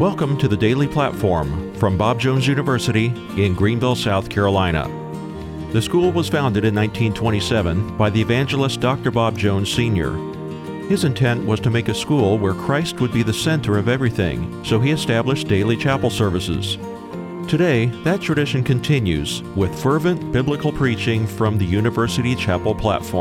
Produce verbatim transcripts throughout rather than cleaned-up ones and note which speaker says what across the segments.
Speaker 1: Welcome to the Daily Platform from Bob Jones University in Greenville, South Carolina. The school was founded in nineteen twenty-seven by the evangelist Doctor Bob Jones Senior His intent was to make a school where Christ would be the center of everything, so he established daily chapel services. Today, that tradition continues with fervent biblical preaching from the University Chapel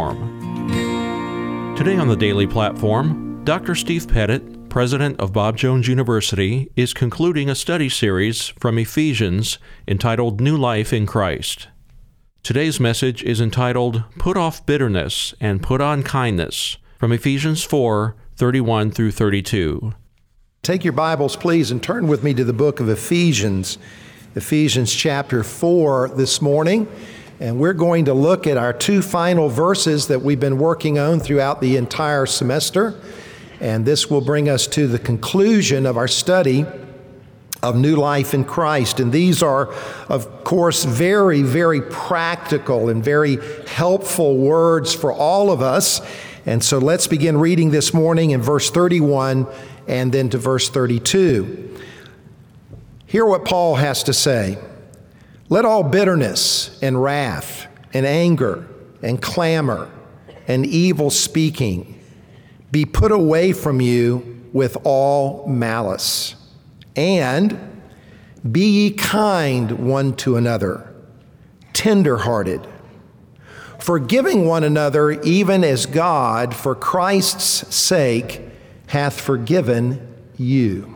Speaker 1: platform. Today on the Daily Platform, Doctor Steve Pettit, President of Bob Jones University, is concluding a study series from Ephesians entitled New Life in Christ. Today's message is entitled Put Off Bitterness and Put On Kindness from Ephesians four, thirty-one through thirty-two.
Speaker 2: Take your Bibles, please, and turn with me to the book of Ephesians, Ephesians chapter four this morning. And we're going to look at our two final verses that we've been working on throughout the entire semester. And this will bring us to the conclusion of our study of New Life in Christ. And these are, of course, very, very practical and very helpful words for all of us. And so let's begin reading this morning in verse thirty-one and then to verse thirty-two. Hear what Paul has to say. Let all bitterness and wrath and anger and clamor and evil speaking be put away from you with all malice. And be ye kind one to another, tender-hearted, forgiving one another, even as God, for Christ's sake, hath forgiven you.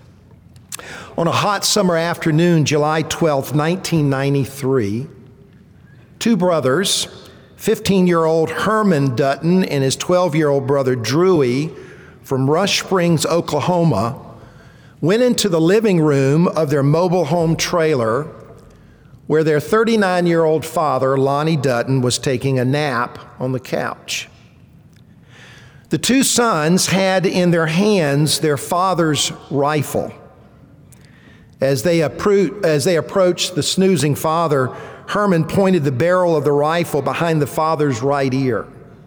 Speaker 2: On a hot summer afternoon, July twelfth, nineteen ninety-three, two brothers, fifteen-year-old Herman Dutton and his twelve-year-old brother Drewy from Rush Springs, Oklahoma, went into the living room of their mobile home trailer where their thirty-nine-year-old father, Lonnie Dutton, was taking a nap on the couch. The two sons had in their hands their father's rifle. As they, appro- as they approached the snoozing father, Herman pointed the barrel of the rifle behind the father's right ear.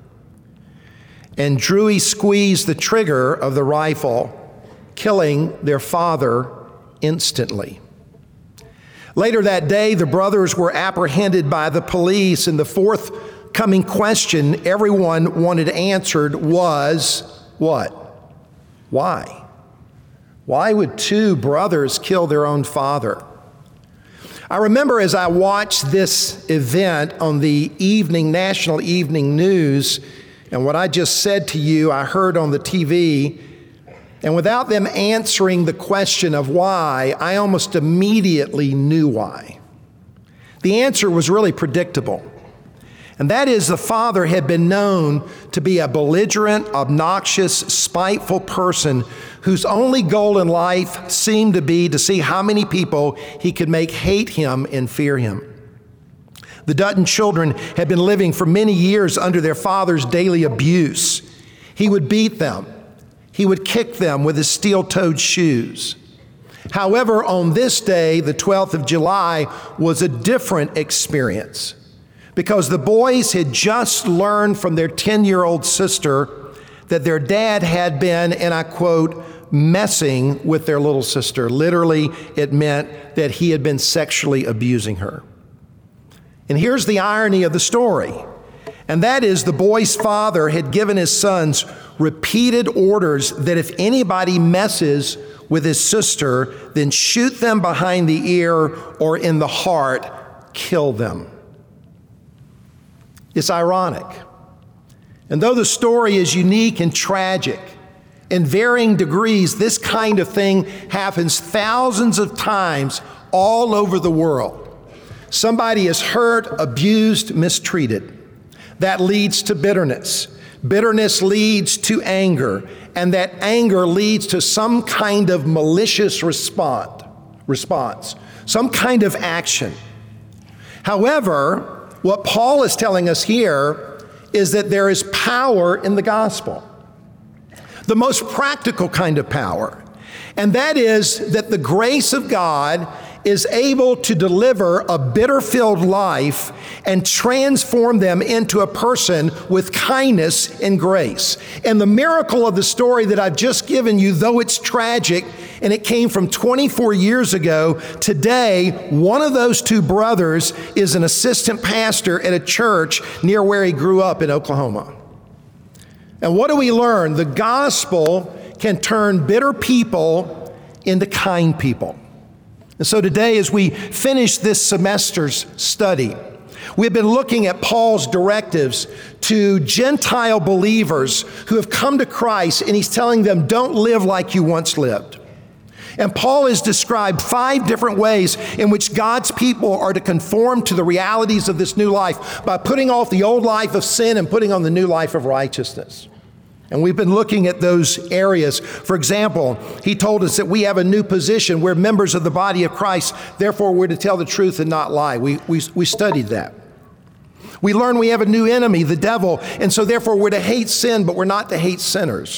Speaker 2: And Drewy squeezed the trigger of the rifle, killing their father instantly. Later that day, the brothers were apprehended by the police, and the forthcoming question everyone wanted answered was, what? Why? Why would two brothers kill their own father? I remember as I watched this event on the evening, national evening news, and what I just said to you, I heard on the T V, and without them answering the question of why, I almost immediately knew why. The answer was really predictable. And that is, the father had been known to be a belligerent, obnoxious, spiteful person whose only goal in life seemed to be to see how many people he could make hate him and fear him. The Dutton children had been living for many years under their father's daily abuse. He would beat them. He would kick them with his steel-toed shoes. However, on this day, the twelfth of July, was a different experience because the boys had just learned from their ten-year-old sister that their dad had been, and I quote, messing with their little sister. Literally, it meant that he had been sexually abusing her. And here's the irony of the story. And that is, the boy's father had given his sons repeated orders that if anybody messes with his sister, then shoot them behind the ear or in the heart, kill them. It's ironic. And though the story is unique and tragic, in varying degrees, this kind of thing happens thousands of times all over the world. Somebody is hurt, abused, mistreated. That leads to bitterness. Bitterness leads to anger, and that anger leads to some kind of malicious response, response, some kind of action. However, what Paul is telling us here is that there is power in the gospel, the most practical kind of power, and that is that the grace of God is able to deliver a bitter-filled life and transform them into a person with kindness and grace. And the miracle of the story that I've just given you, though it's tragic, and it came from twenty-four years ago. Today, one of those two brothers is an assistant pastor at a church near where he grew up in Oklahoma. And what do we learn? The gospel can turn bitter people into kind people. And so today, as we finish this semester's study, we've been looking at Paul's directives to Gentile believers who have come to Christ, and he's telling them, don't live like you once lived. And Paul has described five different ways in which God's people are to conform to the realities of this new life by putting off the old life of sin and putting on the new life of righteousness. And we've been looking at those areas. For example, he told us that we have a new position. We're members of the body of Christ. Therefore, we're to tell the truth and not lie. We, we, we studied that. We learned we have a new enemy, the devil. And so therefore, we're to hate sin, but we're not to hate sinners.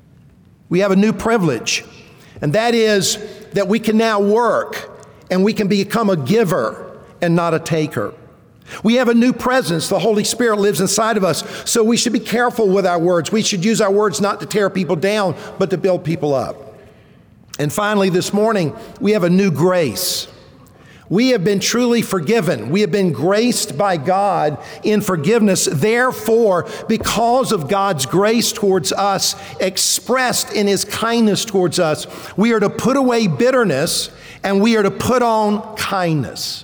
Speaker 2: We have a new privilege. And that is that we can now work and we can become a giver and not a taker. We have a new presence. The Holy Spirit lives inside of us, so we should be careful with our words. We should use our words not to tear people down, but to build people up. And finally, this morning, we have a new grace. We have been truly forgiven. We have been graced by God in forgiveness. Therefore, because of God's grace towards us, expressed in His kindness towards us, we are to put away bitterness and we are to put on kindness.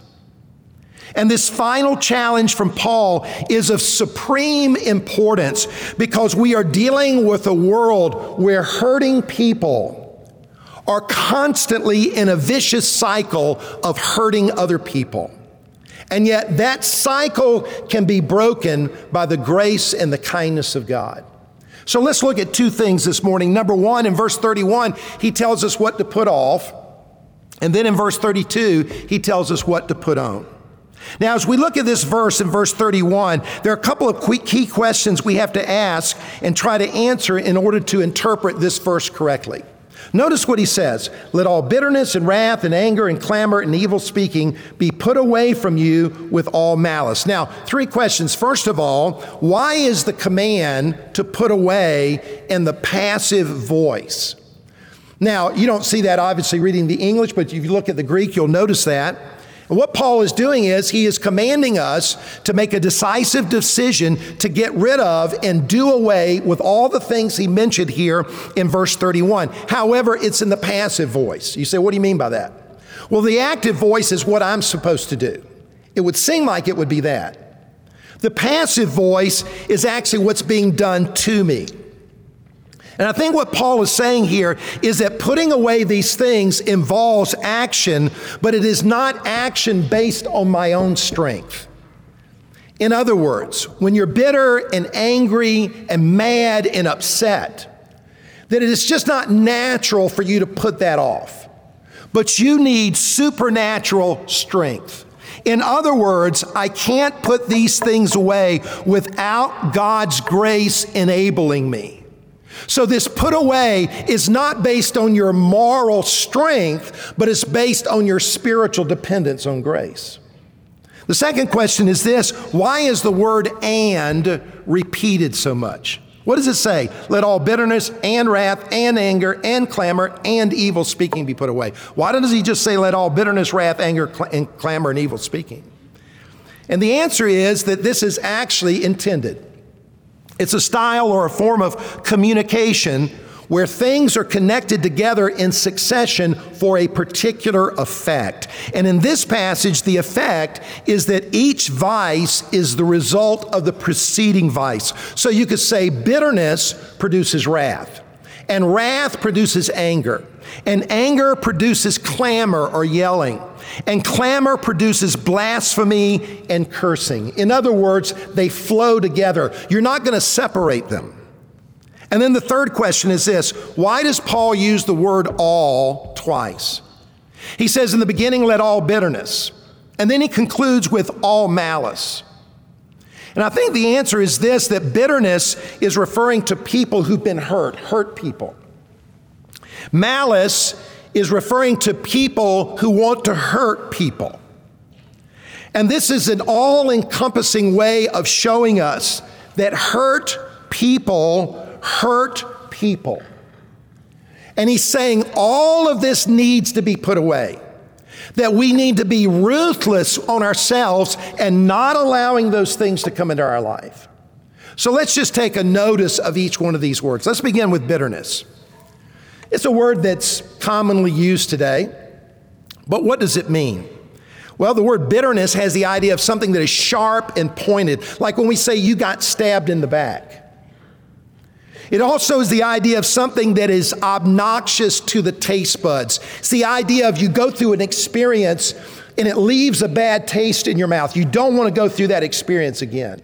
Speaker 2: And this final challenge from Paul is of supreme importance because we are dealing with a world where hurting people are constantly in a vicious cycle of hurting other people. And yet that cycle can be broken by the grace and the kindness of God. So let's look at two things this morning. Number one, in verse thirty-one, he tells us what to put off. And then in verse thirty-two, he tells us what to put on. Now, as we look at this verse in verse thirty-one, there are a couple of key questions we have to ask and try to answer in order to interpret this verse correctly. Notice what he says, let all bitterness and wrath and anger and clamor and evil speaking be put away from you with all malice. Now, three questions. First of all, why is the command to put away in the passive voice? Now, you don't see that obviously reading the English, but if you look at the Greek, you'll notice that. And what Paul is doing is he is commanding us to make a decisive decision to get rid of and do away with all the things he mentioned here in verse thirty-one. However, it's in the passive voice. You say, what do you mean by that? Well, the active voice is what I'm supposed to do. It would seem like it would be that. The passive voice is actually what's being done to me. And I think what Paul is saying here is that putting away these things involves action, but it is not action based on my own strength. In other words, when you're bitter and angry and mad and upset, that it is just not natural for you to put that off. But you need supernatural strength. In other words, I can't put these things away without God's grace enabling me. So this put away is not based on your moral strength, but it's based on your spiritual dependence on grace. The second question is this: why is the word "and" repeated so much? What does it say? Let all bitterness and wrath and anger and clamor and evil speaking be put away. Why does he just say let all bitterness, wrath, anger, cl- and clamor and evil speaking? And the answer is that this is actually intended. It's a style or a form of communication where things are connected together in succession for a particular effect. And in this passage, the effect is that each vice is the result of the preceding vice. So you could say bitterness produces wrath, and wrath produces anger, and anger produces clamor or yelling, and clamor produces blasphemy and cursing. In other words, they flow together. You're not going to separate them. And then the third question is this: why does Paul use the word all twice? He says in the beginning, let all bitterness. And then he concludes with all malice. And I think the answer is this, that bitterness is referring to people who've been hurt, hurt people. Malice is referring to people who want to hurt people. And this is an all-encompassing way of showing us that hurt people hurt people. And he's saying all of this needs to be put away. That we need to be ruthless on ourselves and not allowing those things to come into our life. So let's just take a notice of each one of these words. Let's begin with bitterness. It's a word that's commonly used today, but what does it mean? Well, the word bitterness has the idea of something that is sharp and pointed, like when we say you got stabbed in the back. It also is the idea of something that is obnoxious to the taste buds. It's the idea of you go through an experience and it leaves a bad taste in your mouth. You don't want to go through that experience again.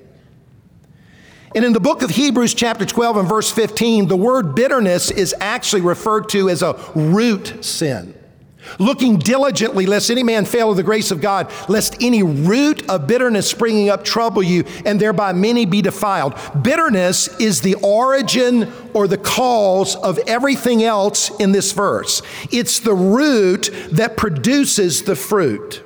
Speaker 2: And in the book of Hebrews chapter twelve and verse fifteen, the word bitterness is actually referred to as a root sin. Looking diligently, lest any man fail of the grace of God, lest any root of bitterness springing up trouble you, and thereby many be defiled. Bitterness is the origin or the cause of everything else in this verse. It's the root that produces the fruit.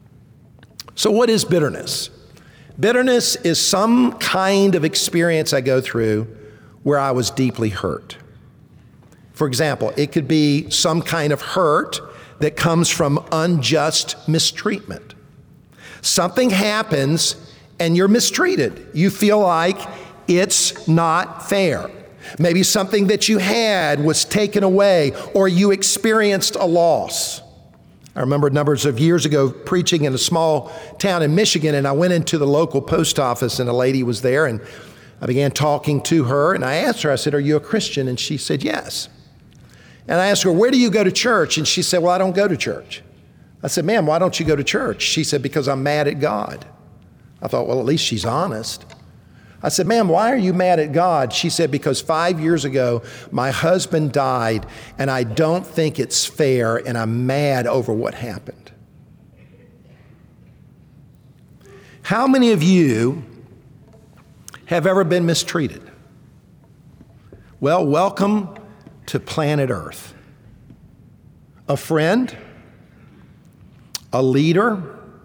Speaker 2: So what is bitterness? Bitterness is some kind of experience I go through where I was deeply hurt. For example, it could be some kind of hurt that comes from unjust mistreatment. Something happens and you're mistreated. You feel like it's not fair. Maybe something that you had was taken away or you experienced a loss. I remember numbers of years ago preaching in a small town in Michigan, and I went into the local post office and a lady was there, and I began talking to her, and I asked her, I said, "Are you a Christian?" And she said, "Yes." And I asked her, "Where do you go to church?" And she said, "Well, I don't go to church." I said, "Ma'am, why don't you go to church?" She said, "Because I'm mad at God." I thought, well, at least she's honest. I said, "Ma'am, why are you mad at God?" She said, "Because five years ago, my husband died, and I don't think it's fair, and I'm mad over what happened." How many of you have ever been mistreated? Well, welcome to planet Earth. A friend, a leader,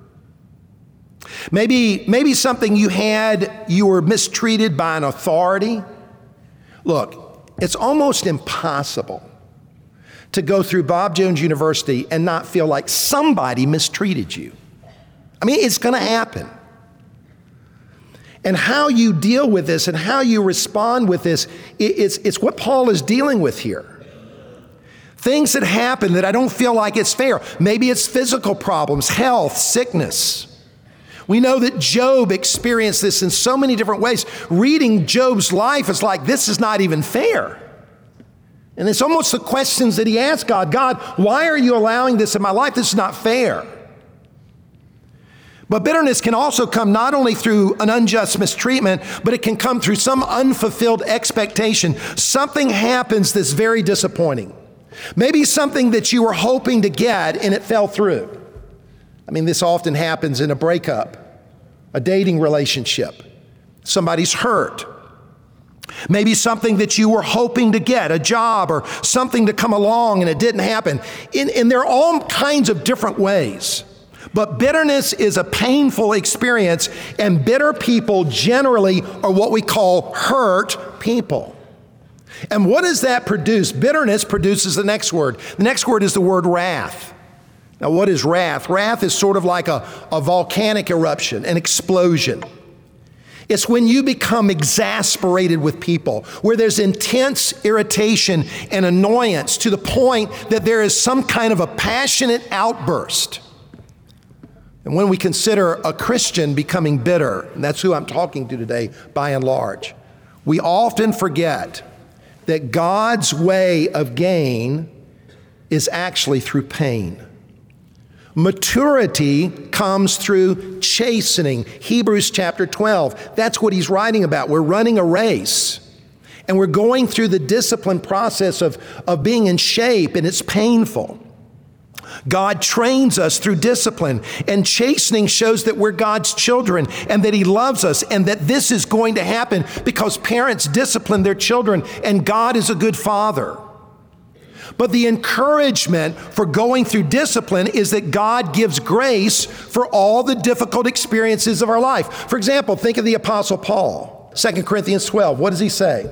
Speaker 2: maybe, maybe something you had, you were mistreated by an authority. Look, it's almost impossible to go through Bob Jones University and not feel like somebody mistreated you. I mean, it's going to happen. And how you deal with this and how you respond with this, it's, it's what Paul is dealing with here. Things that happen that I don't feel like it's fair. Maybe it's physical problems, health, sickness. We know that Job experienced this in so many different ways. Reading Job's life is like, this is not even fair. And it's almost the questions that he asked God. God, why are you allowing this in my life? This is not fair. But bitterness can also come not only through an unjust mistreatment, but it can come through some unfulfilled expectation. Something happens that's very disappointing. Maybe something that you were hoping to get and it fell through. I mean, this often happens in a breakup, a dating relationship. Somebody's hurt. Maybe something that you were hoping to get, a job or something to come along and it didn't happen. And, and there are all kinds of different ways. But bitterness is a painful experience, and bitter people generally are what we call hurt people. And what does that produce? Bitterness produces the next word. The next word is the word wrath. Now, what is wrath? Wrath is sort of like a, a volcanic eruption, an explosion. It's when you become exasperated with people, where there's intense irritation and annoyance to the point that there is some kind of a passionate outburst. And when we consider a Christian becoming bitter, and that's who I'm talking to today by and large, we often forget that God's way of gain is actually through pain. Maturity comes through chastening. Hebrews chapter twelve, that's what he's writing about. We're running a race, and we're going through the discipline process of, of being in shape, and it's painful. God trains us through discipline, and chastening shows that we're God's children and that he loves us and that this is going to happen because parents discipline their children and God is a good father. But the encouragement for going through discipline is that God gives grace for all the difficult experiences of our life. For example, think of the Apostle Paul, Second Corinthians twelve. What does he say?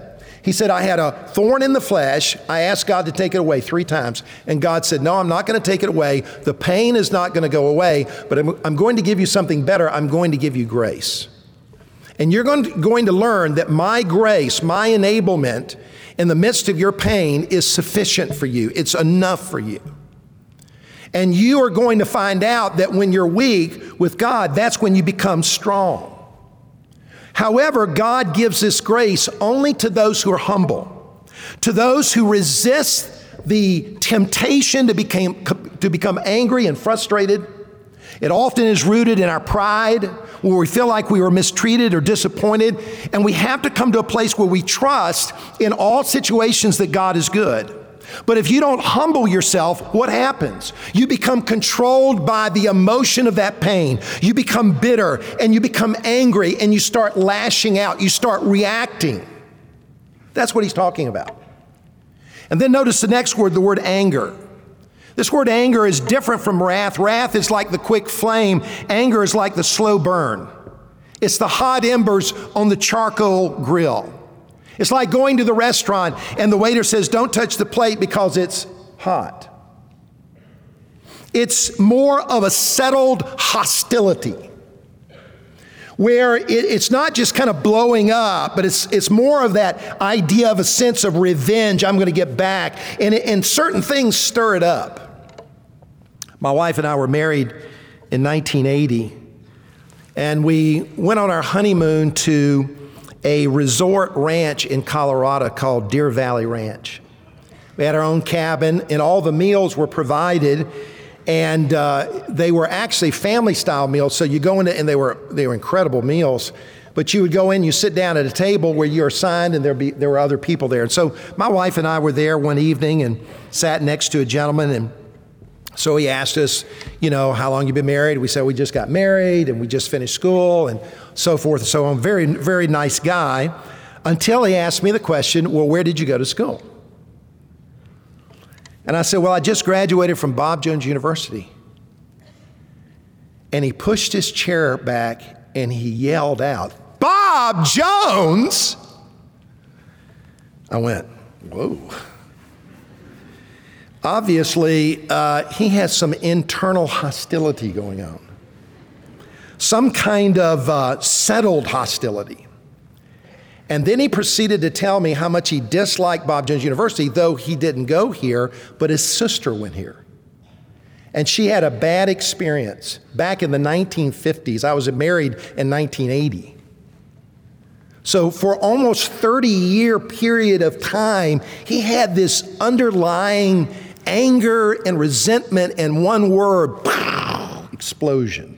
Speaker 2: He said, I had a thorn in the flesh. I asked God to take it away three times. And God said, no, I'm not going to take it away. The pain is not going to go away, but I'm, I'm going to give you something better. I'm going to give you grace. And you're going to, going to learn that my grace, my enablement in the midst of your pain is sufficient for you. It's enough for you. And you are going to find out that when you're weak with God, that's when you become strong. However, God gives this grace only to those who are humble, to those who resist the temptation to become, to become angry and frustrated. It often is rooted in our pride, where we feel like we were mistreated or disappointed, and we have to come to a place where we trust in all situations that God is good. But if you don't humble yourself, what happens? You become controlled by the emotion of that pain. You become bitter and you become angry and you start lashing out. You start reacting. That's what he's talking about. And then notice the next word, the word anger. This word anger is different from wrath. Wrath is like the quick flame. Anger is like the slow burn. It's the hot embers on the charcoal grill. It's like going to the restaurant and the waiter says, don't touch the plate because it's hot. It's more of a settled hostility where it, it's not just kind of blowing up, but it's it's more of that idea of a sense of revenge. I'm going to get back. And, it, and certain things stir it up. My wife and I were married in nineteen eighty, and we went on our honeymoon to a resort ranch in Colorado called Deer Valley Ranch. We had our own cabin, and all the meals were provided, and uh, they were actually family-style meals. So you go in, and they were they were incredible meals. But you would go in, you sit down at a table where you're assigned, and there be there were other people there. And so my wife and I were there one evening and sat next to a gentleman, and so he asked us, you know, how long you been married? We said we just got married and we just finished school and so forth and so on. Very, very nice guy, until he asked me the question, well, where did you go to school? And I said, well, I just graduated from Bob Jones University. And he pushed his chair back and he yelled out, Bob Jones! I went, whoa. Obviously, uh, he has some internal hostility going on. Some kind of uh, settled hostility. And then he proceeded to tell me how much he disliked Bob Jones University, though he didn't go here, but his sister went here. And she had a bad experience back in the nineteen fifties. I was married in nineteen eighty. So for almost thirty year period of time, he had this underlying anger and resentment, and one word, explosion.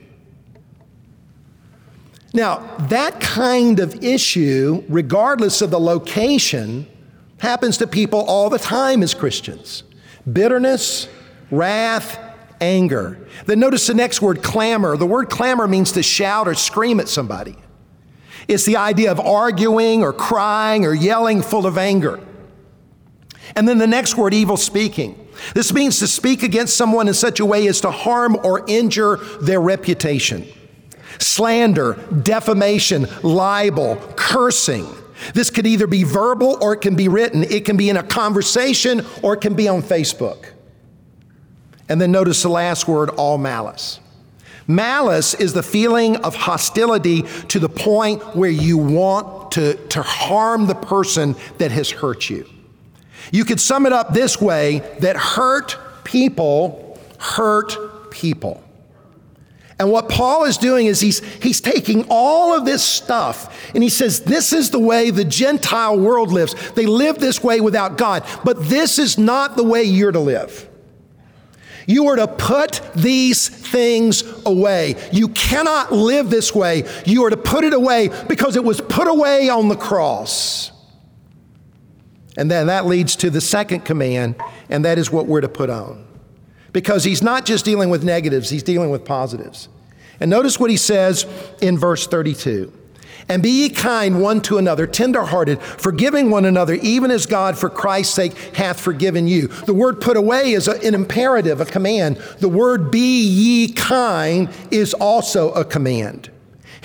Speaker 2: Now, that kind of issue, regardless of the location, happens to people all the time as Christians. Bitterness, wrath, anger. Then notice the next word, clamor. The word clamor means to shout or scream at somebody. It's the idea of arguing or crying or yelling full of anger. And then the next word, evil speaking. This means to speak against someone in such a way as to harm or injure their reputation. Slander, defamation, libel, cursing. This could either be verbal or it can be written. It can be in a conversation or it can be on Facebook. And then notice the last word, all malice. Malice is the feeling of hostility to the point where you want to, to harm the person that has hurt you. You could sum it up this way, that hurt people hurt people. And what Paul is doing is he's, he's taking all of this stuff and he says, this is the way the Gentile world lives. They live this way without God, but this is not the way you're to live. You are to put these things away. You cannot live this way. You are to put it away because it was put away on the cross. And then that leads to the second command, and that is what we're to put on. Because he's not just dealing with negatives, he's dealing with positives. And notice what he says in verse thirty-two. And be ye kind one to another, tenderhearted, forgiving one another, even as God for Christ's sake hath forgiven you. The word put away is a, an imperative, a command. The word be ye kind is also a command.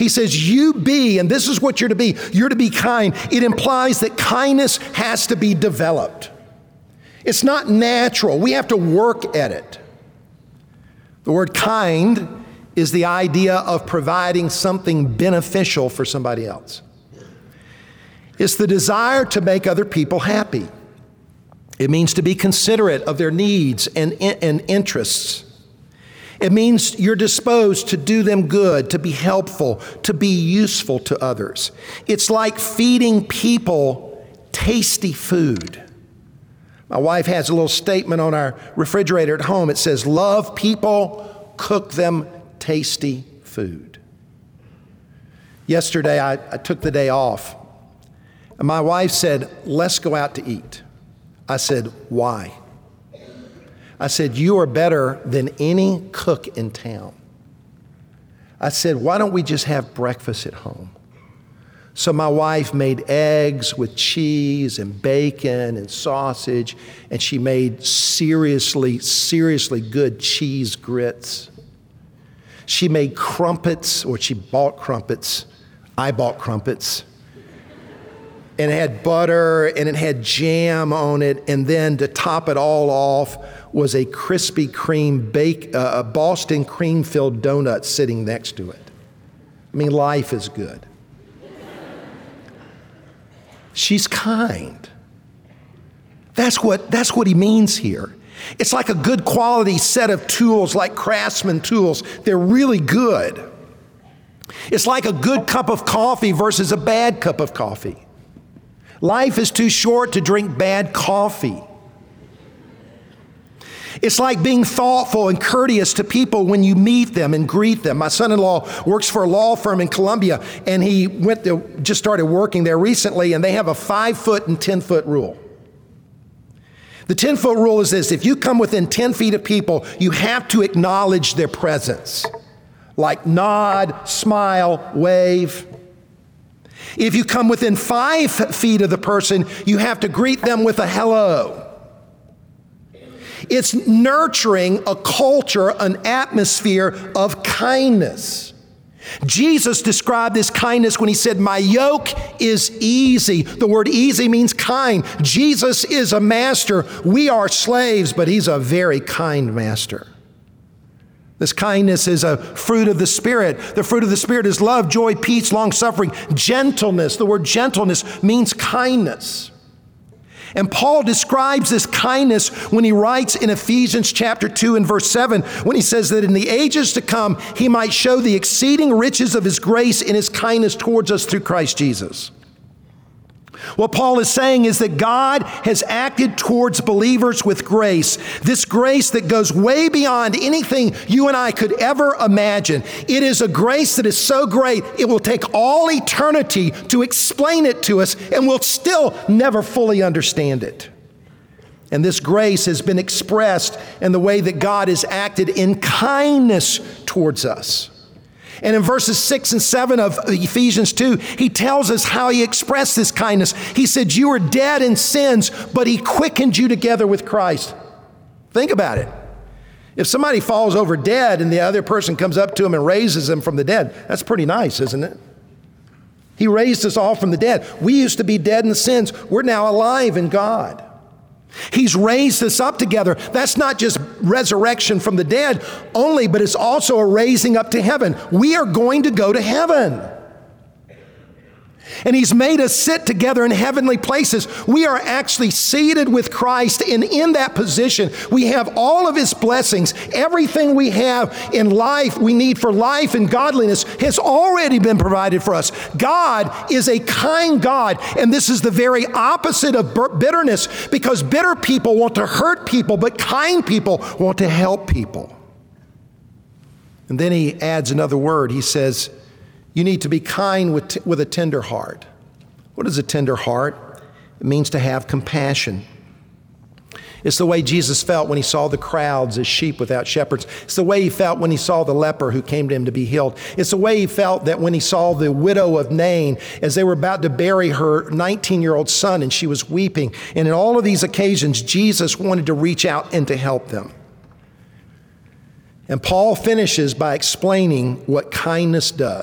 Speaker 2: He says, you be, and this is what you're to be. You're to be kind. It implies that kindness has to be developed. It's not natural. We have to work at it. The word kind is the idea of providing something beneficial for somebody else. It's the desire to make other people happy. It means to be considerate of their needs and, and interests. It means you're disposed to do them good, to be helpful, to be useful to others. It's like feeding people tasty food. My wife has a little statement on our refrigerator at home. It says, love people, cook them tasty food. Yesterday, I, I took the day off. And my wife said, let's go out to eat. I said, why? I said, you are better than any cook in town. I said, why don't we just have breakfast at home? So my wife made eggs with cheese and bacon and sausage, and she made seriously, seriously good cheese grits. She made crumpets, or she bought crumpets. I bought crumpets. And it had butter, and it had jam on it, and then to top it all off was a Krispy Kreme bake, uh, a Boston cream-filled donut sitting next to it. I mean, life is good. She's kind. That's what, that's what he means here. It's like a good quality set of tools, like Craftsman tools. They're really good. It's like a good cup of coffee versus a bad cup of coffee. Life is too short to drink bad coffee. It's like being thoughtful and courteous to people when you meet them and greet them. My son-in-law works for a law firm in Columbia, and he went to, just started working there recently, and they have a five-foot and ten-foot rule. The ten-foot rule is this: if you come within ten feet of people, you have to acknowledge their presence. Like nod, smile, wave. If you come within five feet of the person, you have to greet them with a hello. It's nurturing a culture, an atmosphere of kindness. Jesus described this kindness when he said, my yoke is easy. The word easy means kind. Jesus is a master. We are slaves, but he's a very kind master. This kindness is a fruit of the Spirit. The fruit of the Spirit is love, joy, peace, long-suffering, gentleness. The word gentleness means kindness. And Paul describes this kindness when he writes in Ephesians chapter two and verse seven, when he says that in the ages to come, he might show the exceeding riches of his grace in his kindness towards us through Christ Jesus. What Paul is saying is that God has acted towards believers with grace, this grace that goes way beyond anything you and I could ever imagine. It is a grace that is so great, it will take all eternity to explain it to us, and we'll still never fully understand it. And this grace has been expressed in the way that God has acted in kindness towards us. And in verses six and seven of Ephesians two, he tells us how he expressed this kindness. He said, you were dead in sins, but he quickened you together with Christ. Think about it. If somebody falls over dead and the other person comes up to him and raises them from the dead, that's pretty nice, isn't it? He raised us all from the dead. We used to be dead in sins. We're now alive in God. He's raised us up together. That's not just resurrection from the dead only, but it's also a raising up to heaven. We are going to go to heaven. And he's made us sit together in heavenly places. We are actually seated with Christ, and in that position, we have all of his blessings. Everything we have in life, we need for life and godliness, has already been provided for us. God is a kind God, and this is the very opposite of bitterness, because bitter people want to hurt people, but kind people want to help people. And then he adds another word. He says, you need to be kind with, t- with a tender heart. What is a tender heart? It means to have compassion. It's the way Jesus felt when he saw the crowds as sheep without shepherds. It's the way he felt when he saw the leper who came to him to be healed. It's the way he felt that when he saw the widow of Nain as they were about to bury her nineteen-year-old son and she was weeping. And in all of these occasions, Jesus wanted to reach out and to help them. And Paul finishes by explaining what kindness does.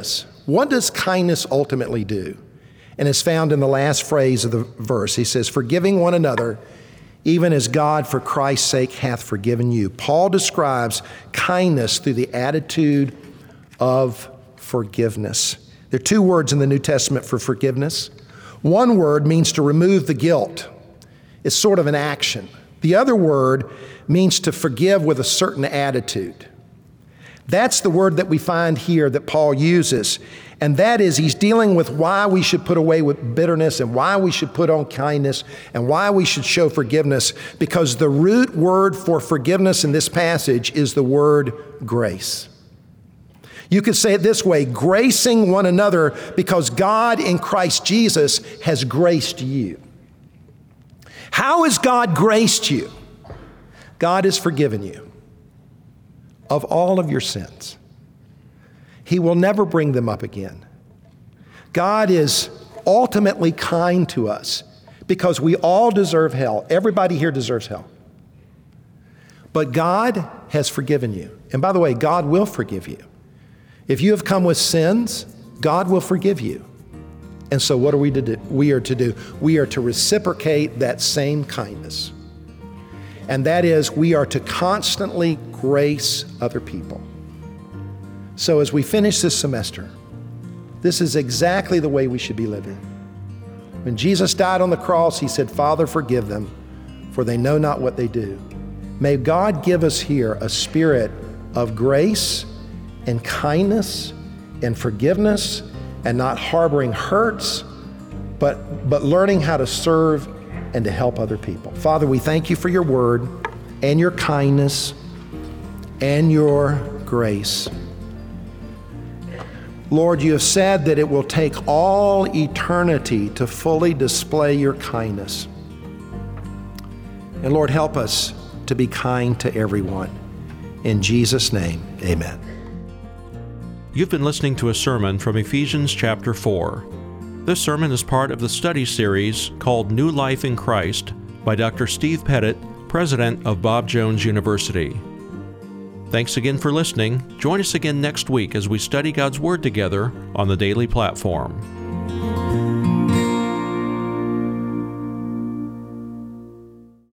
Speaker 2: What does kindness ultimately do? And it's found in the last phrase of the verse. He says, forgiving one another, even as God for Christ's sake hath forgiven you. Paul describes kindness through the attitude of forgiveness. There are two words in the New Testament for forgiveness. One word means to remove the guilt. It's sort of an action. The other word means to forgive with a certain attitude. That's the word that we find here that Paul uses. And that is, he's dealing with why we should put away with bitterness and why we should put on kindness and why we should show forgiveness, because the root word for forgiveness in this passage is the word grace. You could say it this way, gracing one another because God in Christ Jesus has graced you. How has God graced you? God has forgiven you of all of your sins. He will never bring them up again. God is ultimately kind to us because we all deserve hell. Everybody here deserves hell. But God has forgiven you. And by the way, God will forgive you. If you have come with sins, God will forgive you. And so what are we to do? We are to do? We are to reciprocate that same kindness. And that is, we are to constantly grace other people. So as we finish this semester, this is exactly the way we should be living. When Jesus died on the cross, he said, Father, forgive them, for they know not what they do. May God give us here a spirit of grace and kindness and forgiveness, and not harboring hurts, but, but learning how to serve and to help other people. Father, we thank you for your word and your kindness and your grace. Lord, you have said that it will take all eternity to fully display your kindness. And Lord, help us to be kind to everyone. In Jesus' name, amen.
Speaker 1: You've been listening to a sermon from Ephesians chapter four. This sermon is part of the study series called New Life in Christ by Doctor Steve Pettit, president of Bob Jones University. Thanks again for listening. Join us again next week as we study God's Word together on the Daily Platform.